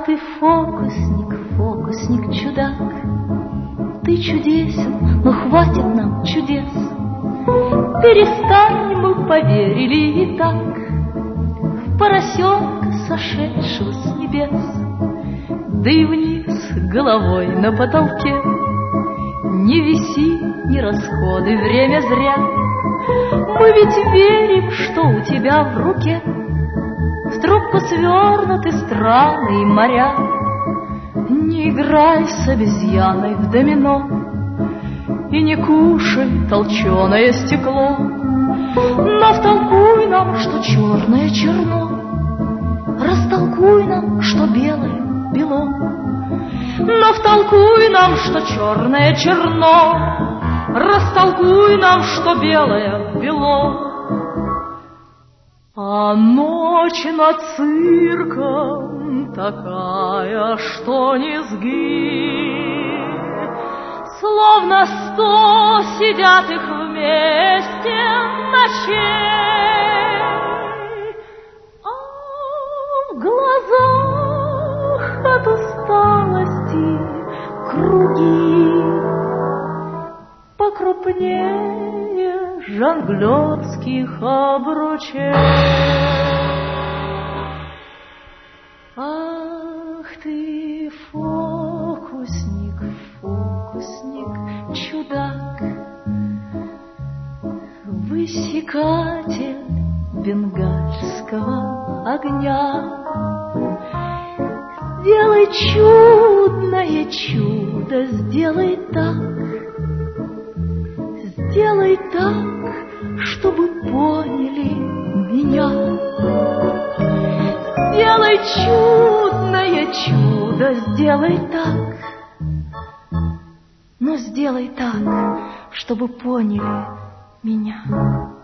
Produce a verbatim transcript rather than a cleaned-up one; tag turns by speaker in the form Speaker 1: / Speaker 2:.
Speaker 1: ты фокусник, фокусник, чудак, ты чудесен, но хватит нам чудес. Перестань, мы поверили и так в поросенка, сошедшего с небес. Да и вниз головой на потолке не виси, не расходуй время зря. Мы ведь верим, что у тебя в руке в трубку свернуты страны и моря. Не играй с обезьяной в домино и не кушай толченое стекло, но втолкуй нам, что черное черно, растолкуй нам, что белое бело. Но втолкуй нам, что черное черно, растолкуй нам, что белое бело. А ночь над цирком такая, что низги, словно сто сидят их вместе ночей, а в глазах от усталости круги покрупнее жонглерских обручей. Ах ты, фокусник, фокусник, чудак, высекатель бенгальского огня. Сделай чудное чудо, сделай так, сделай так, чтобы поняли меня. Сделай чудное чудо, сделай так, но сделай так, чтобы поняли меня.